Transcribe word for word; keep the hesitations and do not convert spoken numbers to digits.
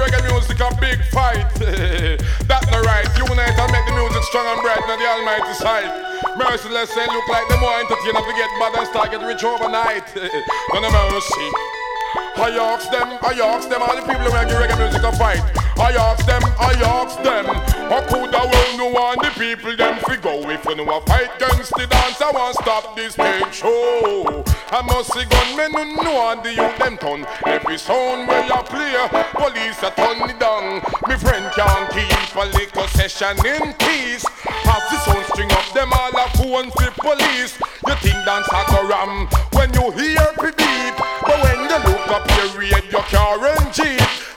reggae music a big fight. That's not right. Unite and make the music strong and bright in the Almighty sight. Merciless say look like the more entertainer to get bad and start get rich overnight. None of mercy. I ask them, I ask them, all the people who make the reggae music a fight. I ask them, I ask them, how could I well know want the people them fi go if you know a fight against the dance? I want stop this big show. I must see gunmen who know and the youth them turn. Every sound where you play, police a turn it down. My friend can't keep a little session in peace. As the sound string up them all a phone for police. You think dance a go ram when you hear the beat, but when you look up your radio car and jeep,